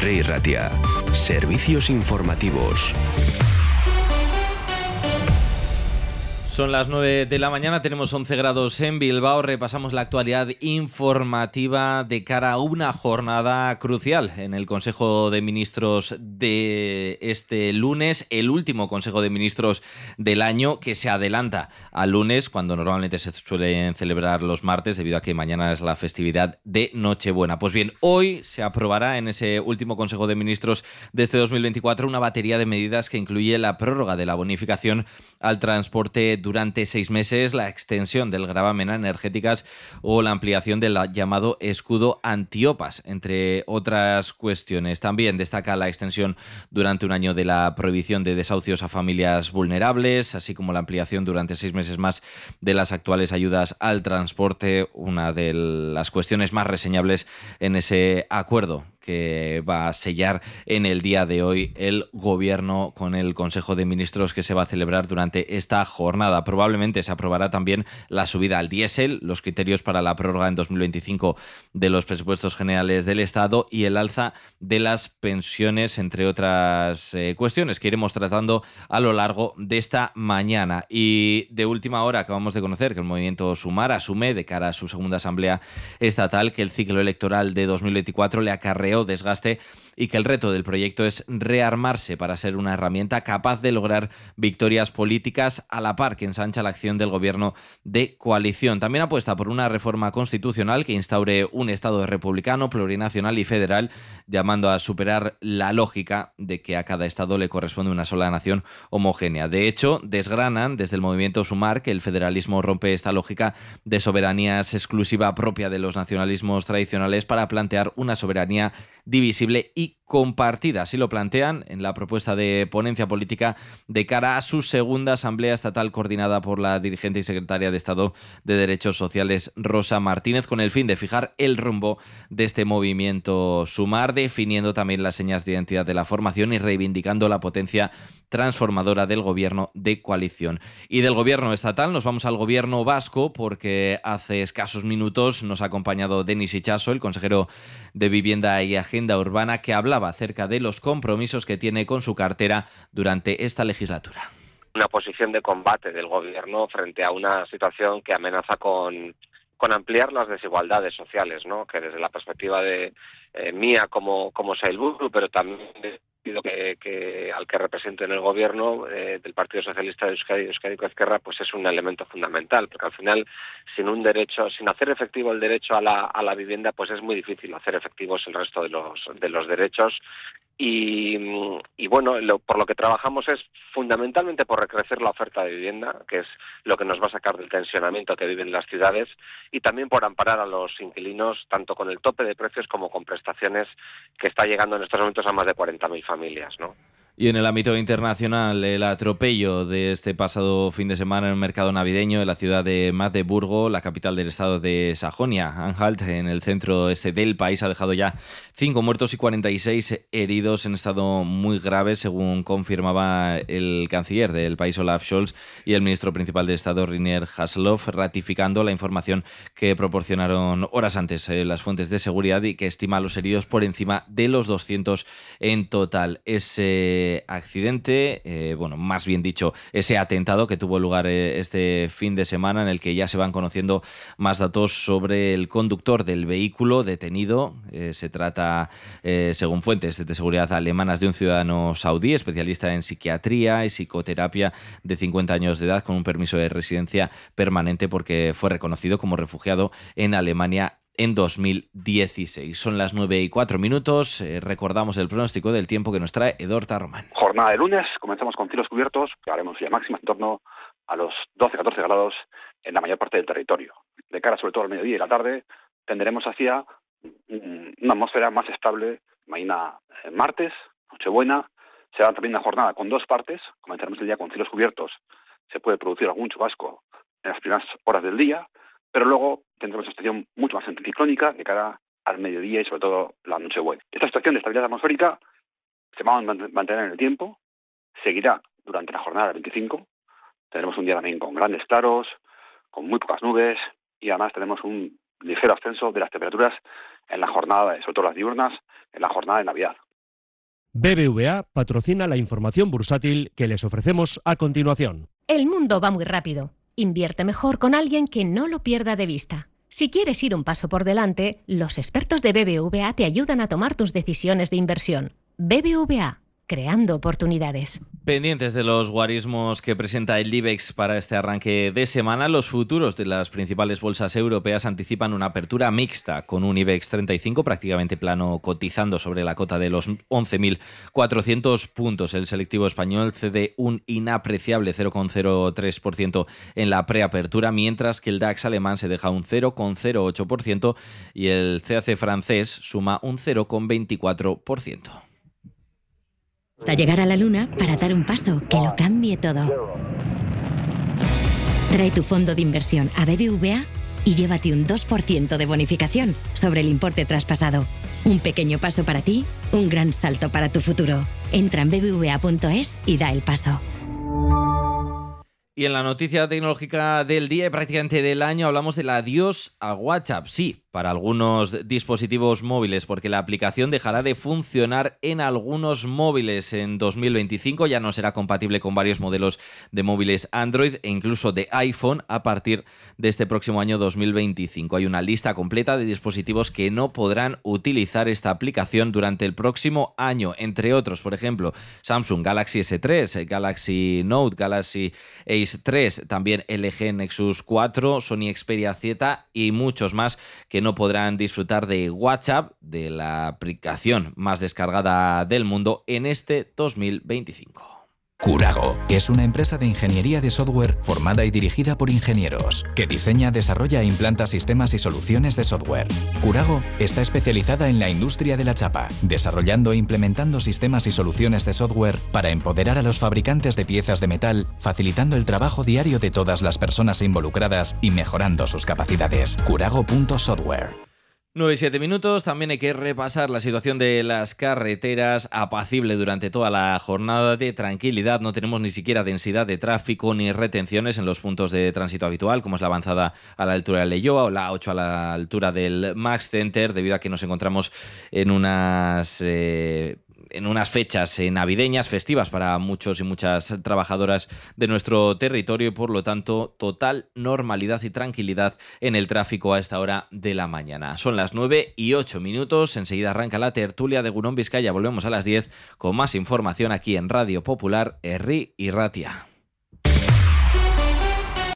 COPE Ratia. Servicios informativos. Son las 9 de la mañana, tenemos 11 grados en Bilbao. Repasamos la actualidad informativa de cara a una jornada crucial en el Consejo de Ministros de este lunes, el último Consejo de Ministros del año, que se adelanta al lunes, cuando normalmente se suelen celebrar los martes, debido a que mañana es la festividad de Nochebuena. Pues bien, hoy se aprobará en ese último Consejo de Ministros de este 2024 una batería de medidas que incluye la prórroga de la bonificación al transporte durante 6 meses, la extensión del gravamen a energéticas o la ampliación del llamado escudo antiopas, entre otras cuestiones. También destaca la extensión durante un año de la prohibición de desahucios a familias vulnerables, así como la ampliación durante 6 meses más de las actuales ayudas al transporte, una de las cuestiones más reseñables en ese acuerdo que va a sellar en el día de hoy el Gobierno con el Consejo de Ministros que se va a celebrar durante esta jornada. Probablemente se aprobará también la subida al diésel, los criterios para la prórroga en 2025 de los presupuestos generales del Estado y el alza de las pensiones, entre otras cuestiones que iremos tratando a lo largo de esta mañana. Y de última hora acabamos de conocer que el movimiento Sumar asume, de cara a su segunda asamblea estatal, que el ciclo electoral de 2024 le acarreó desgaste y que el reto del proyecto es rearmarse para ser una herramienta capaz de lograr victorias políticas a la par que ensancha la acción del gobierno de coalición. También apuesta por una reforma constitucional que instaure un Estado republicano, plurinacional y federal, llamando a superar la lógica de que a cada Estado le corresponde una sola nación homogénea. De hecho, desgranan desde el movimiento Sumar que el federalismo rompe esta lógica de soberanías exclusiva propia de los nacionalismos tradicionales para plantear una soberanía divisible y compartida. Así lo plantean en la propuesta de ponencia política de cara a su segunda asamblea estatal coordinada por la dirigente y secretaria de Estado de Derechos Sociales, Rosa Martínez, con el fin de fijar el rumbo de este movimiento Sumar, definiendo también las señas de identidad de la formación y reivindicando la potencia transformadora del gobierno de coalición. Y del gobierno estatal nos vamos al gobierno vasco, porque hace escasos minutos nos ha acompañado Denis Itxaso, el consejero de Vivienda y Agenda Urbana, que hablaba acerca de los compromisos que tiene con su cartera durante esta legislatura. Una posición de combate del gobierno frente a una situación que amenaza con ampliar las desigualdades sociales, ¿no? Que desde la perspectiva de mía como Sailburu, pero también que al que represento en el gobierno del Partido Socialista de Euskadi, Euskadiko Ezkerra, pues es un elemento fundamental, porque al final sin hacer efectivo el derecho a la vivienda, pues es muy difícil hacer efectivos el resto de los derechos. Y bueno, por lo que trabajamos es fundamentalmente por recrecer la oferta de vivienda, que es lo que nos va a sacar del tensionamiento que viven las ciudades, y también por amparar a los inquilinos, tanto con el tope de precios como con prestaciones que está llegando en estos momentos a más de 40.000 familias, ¿no? Y en el ámbito internacional, el atropello de este pasado fin de semana en el mercado navideño en la ciudad de Magdeburgo, la capital del estado de Sajonia-Anhalt, en el centro este del país, ha dejado ya 5 muertos y 46 heridos en estado muy grave, según confirmaba el canciller del país, Olaf Scholz, y el ministro principal de Estado, Rainer Haseloff, ratificando la información que proporcionaron horas antes las fuentes de seguridad y que estima los heridos por encima de los 200 en total. Ese accidente, más bien dicho, ese atentado que tuvo lugar este fin de semana, en el que ya se van conociendo más datos sobre el conductor del vehículo detenido. Se trata, según fuentes de seguridad alemanas, de un ciudadano saudí, especialista en psiquiatría y psicoterapia, de 50 años de edad, con un permiso de residencia permanente porque fue reconocido como refugiado en Alemania en 2016. Son las 9:04. Recordamos el pronóstico del tiempo que nos trae Edorta Román. Jornada de lunes, comenzamos con cielos cubiertos, que haremos ya máxima en torno a los 12-14 grados en la mayor parte del territorio. De cara sobre todo al mediodía y la tarde, tenderemos hacia una atmósfera más estable mañana martes, Nochebuena. Será también una jornada con dos partes. Comenzaremos el día con cielos cubiertos. Se puede producir algún chubasco en las primeras horas del día, pero luego tendremos una situación mucho más anticiclónica de cara al mediodía y sobre todo la Nochebuena. Esta situación de estabilidad atmosférica se va a mantener en el tiempo, seguirá durante la jornada del 25. Tendremos un día también con grandes claros, con muy pocas nubes, y además tenemos un ligero ascenso de las temperaturas en la jornada, sobre todo las diurnas, en la jornada de Navidad. BBVA patrocina la información bursátil que les ofrecemos a continuación. El mundo va muy rápido. Invierte mejor con alguien que no lo pierda de vista. Si quieres ir un paso por delante, los expertos de BBVA te ayudan a tomar tus decisiones de inversión. BBVA, creando oportunidades. Pendientes de los guarismos que presenta el IBEX para este arranque de semana, los futuros de las principales bolsas europeas anticipan una apertura mixta, con un IBEX 35 prácticamente plano cotizando sobre la cota de los 11.400 puntos. El selectivo español cede un inapreciable 0,03% en la preapertura, mientras que el DAX alemán se deja un 0,08% y el CAC francés suma un 0,24%. Hasta llegar a la luna para dar un paso que lo cambie todo. Trae tu fondo de inversión a BBVA y llévate un 2% de bonificación sobre el importe traspasado. Un pequeño paso para ti, un gran salto para tu futuro. Entra en bbva.es y da el paso. Y en la noticia tecnológica del día y prácticamente del año hablamos del adiós a WhatsApp. Sí, para algunos dispositivos móviles, porque la aplicación dejará de funcionar en algunos móviles en 2025. Ya no será compatible con varios modelos de móviles Android e incluso de iPhone a partir de este próximo año 2025. Hay una lista completa de dispositivos que no podrán utilizar esta aplicación durante el próximo año. Entre otros, por ejemplo, Samsung Galaxy S3, Galaxy Note, Galaxy Ace 3, también LG Nexus 4, Sony Xperia Z y muchos más que no podrán disfrutar de WhatsApp, de la aplicación más descargada del mundo en este 2025. Curago es una empresa de ingeniería de software formada y dirigida por ingenieros, que diseña, desarrolla e implanta sistemas y soluciones de software. Curago está especializada en la industria de la chapa, desarrollando e implementando sistemas y soluciones de software para empoderar a los fabricantes de piezas de metal, facilitando el trabajo diario de todas las personas involucradas y mejorando sus capacidades. Curago.software. 9 y 7 minutos, también hay que repasar la situación de las carreteras, apacible durante toda la jornada, de tranquilidad, no tenemos ni siquiera densidad de tráfico ni retenciones en los puntos de tránsito habitual, como es la avanzada a la altura de Leioa o la 8 a la altura del Max Center, debido a que nos encontramos en unas fechas navideñas, festivas para muchos y muchas trabajadoras de nuestro territorio y por lo tanto total normalidad y tranquilidad en el tráfico a esta hora de la mañana. Son las 9 y 8 minutos, enseguida arranca la tertulia de Gurón Vizcaya, volvemos a las 10 con más información aquí en Radio Popular, Herri y Ratia.